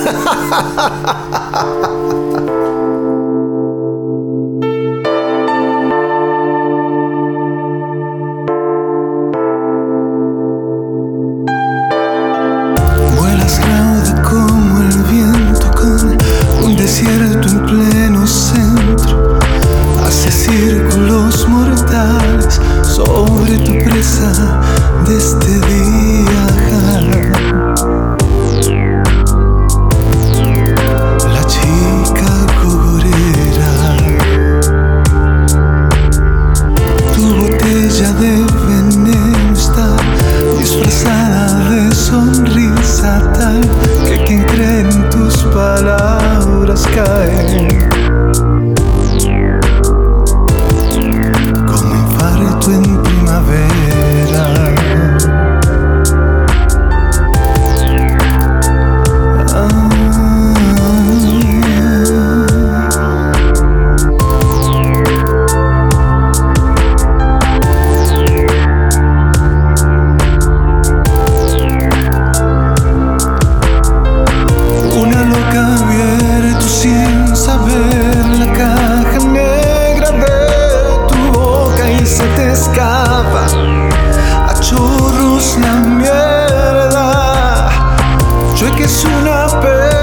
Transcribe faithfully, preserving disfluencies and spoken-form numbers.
Vuelas rauda como el viento con un desierto en pleno centro. Haces círculos mortales sobre tu presa de este día. La chica cogorera, tu botella de veneno está disfrazada de sonrisa tal que quien cree en tus palabras cae como infarto en primavera. Escapa a chorros la mierda. Yo es que es una pena.